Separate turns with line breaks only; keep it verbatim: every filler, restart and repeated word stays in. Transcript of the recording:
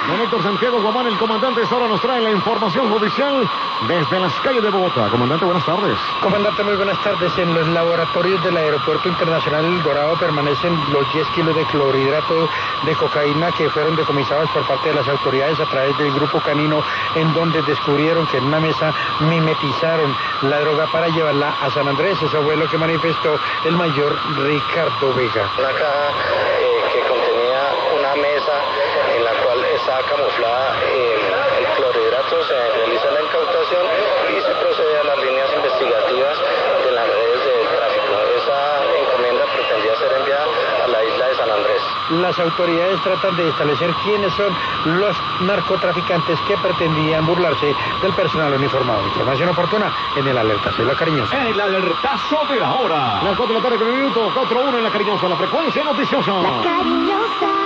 Don Héctor Santiago Guamán, el comandante, ahora nos trae la información judicial desde las calles de Bogotá. Comandante, buenas tardes.
Comandante, muy buenas tardes. En los laboratorios del Aeropuerto Internacional El Dorado permanecen los diez kilos de clorhidrato de cocaína que fueron decomisados por parte de las autoridades a través del grupo canino, en donde descubrieron que en una mesa mimetizaron la droga para llevarla a San Andrés. Eso fue lo que manifestó el mayor Ricardo Vega.
Una caja eh, que contenía una mesa en la cual estaba camuflada eh, el clorhidrato. Se realiza la incautación y se procede a las líneas investigativas de las redes de tráfico. Esa encomienda pretendía ser enviada a la isla de San Andrés.
Las autoridades tratan de establecer quiénes son los narcotraficantes que pretendían burlarse del personal uniformado. Información oportuna en el alertazo de La Cariñosa.
El alertazo de la hora. Las cuatro de la tarde con un minuto, cuatro uno en La Cariñosa, la frecuencia noticiosa.
La Cariñosa.